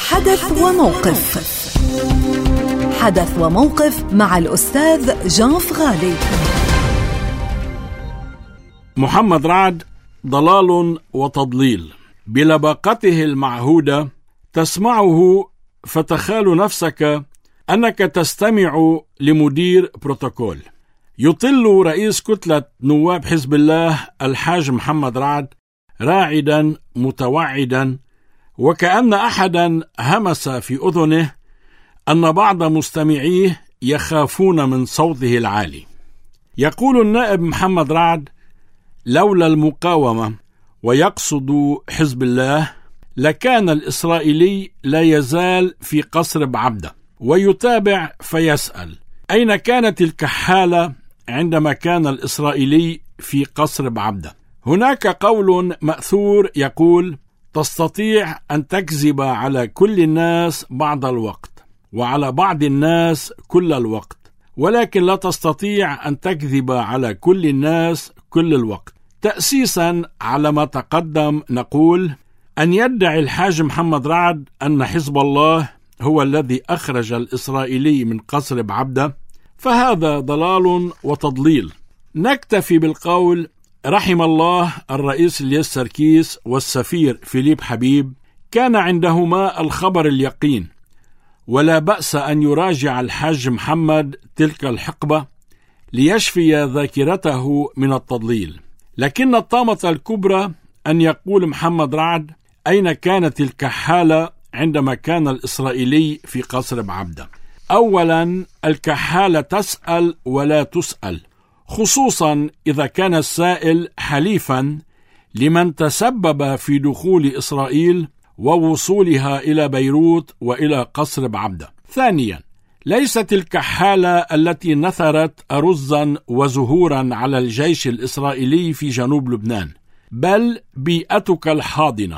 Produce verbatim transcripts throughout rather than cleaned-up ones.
حدث وموقف. حدث وموقف مع الأستاذ جان فغالي. محمد رعد ضلال وتضليل بلباقته المعهودة، تسمعه فتخال نفسك أنك تستمع لمدير بروتوكول. يطل رئيس كتلة نواب حزب الله الحاج محمد رعد راعدا متوعدا، وكأن أحدا همس في أذنه أن بعض مستمعيه يخافون من صوته العالي. يقول النائب محمد رعد: لولا المقاومة، ويقصد حزب الله، لكان الإسرائيلي لا يزال في قصر بعبدة. ويتابع فيسأل: أين كانت الكحالة عندما كان الإسرائيلي في قصر بعبدة؟ هناك قول مأثور يقول: تستطيع أن تكذب على كل الناس بعض الوقت، وعلى بعض الناس كل الوقت، ولكن لا تستطيع أن تكذب على كل الناس كل الوقت. تأسيسا على ما تقدم نقول: أن يدعي الحاج محمد رعد أن حزب الله هو الذي أخرج الإسرائيلي من قصر بعبدة، فهذا ضلال وتضليل. نكتفي بالقول: رحم الله الرئيس الياس سركيس والسفير فيليب حبيب، كان عندهما الخبر اليقين، ولا بأس أن يراجع الحاج محمد تلك الحقبة ليشفي ذاكرته من التضليل. لكن الطامة الكبرى أن يقول محمد رعد: أين كانت الكحالة عندما كان الإسرائيلي في قصر بعبدة؟ أولا، الكحالة تسأل ولا تسأل، خصوصا إذا كان السائل حليفا لمن تسبب في دخول إسرائيل ووصولها إلى بيروت وإلى قصر بعبدة. ثانيا، ليست الكحالة التي نثرت أرزا وزهورا على الجيش الإسرائيلي في جنوب لبنان، بل بيئتك الحاضنة،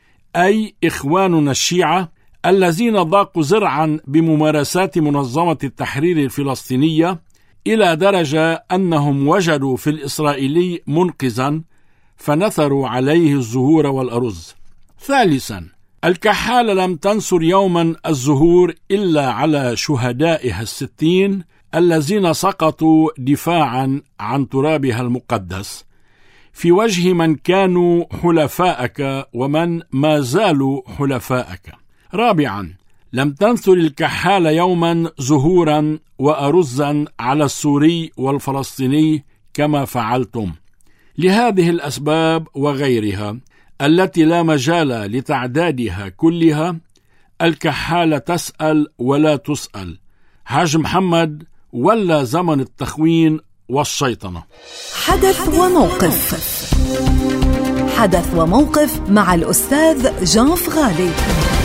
أي إخواننا الشيعة الذين ضاقوا زرعا بممارسات منظمة التحرير الفلسطينية إلى درجة أنهم وجدوا في الإسرائيلي منقذا فنثروا عليه الزهور والأرز. ثالثا، الكحالة لم تنثر يوما الزهور إلا على شهدائها الستين الذين سقطوا دفاعا عن ترابها المقدس في وجه من كانوا حلفائك ومن ما زالوا حلفائك. رابعا، لم تنثر الكحالة يوما زهورا وأرزا على السوري والفلسطيني كما فعلتم. لهذه الأسباب وغيرها التي لا مجال لتعدادها كلها، الكحالة تسأل ولا تسأل. حاج محمد ولا زمن التخوين والشيطنة. حدث وموقف. حدث وموقف مع الأستاذ جان فغالي.